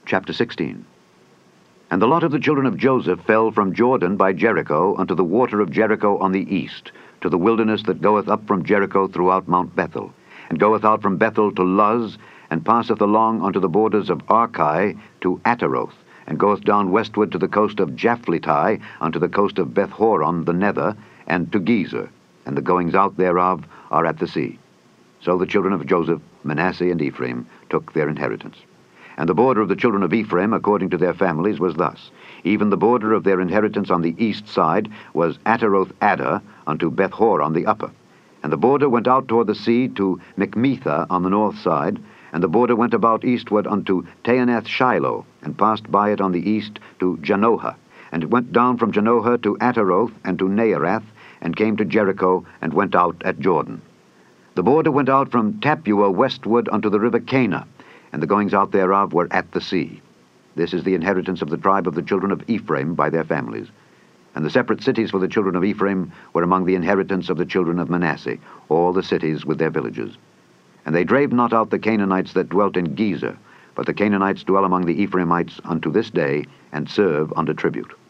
Chapter 16. And the lot of the children of Joseph fell from Jordan by Jericho unto the water of Jericho on the east, to the wilderness that goeth up from Jericho throughout Mount Bethel, and goeth out from Bethel to Luz, and passeth along unto the borders of Archi to Ataroth, and goeth down westward to the coast of Japhleti, unto the coast of Bethhoron the nether, and to Gezer, and the goings out thereof are at the sea. So the children of Joseph, Manasseh and Ephraim, took their inheritance. And the border of the children of Ephraim, according to their families, was thus. Even the border of their inheritance on the east side was Ataroth Adar unto Bethhoron the upper. And the border went out toward the sea to Michmetha on the north side, and the border went about eastward unto Taanath Shiloh, and passed by it on the east to Janohah. And it went down from Janohah to Ataroth and to Naarath, and came to Jericho, and went out at Jordan. The border went out from Tappuah westward unto the river Cana, and the goings out thereof were at the sea. This is the inheritance of the tribe of the children of Ephraim by their families. And the separate cities for the children of Ephraim were among the inheritance of the children of Manasseh, all the cities with their villages. And they drave not out the Canaanites that dwelt in Gezer, but the Canaanites dwell among the Ephraimites unto this day, and serve under tribute.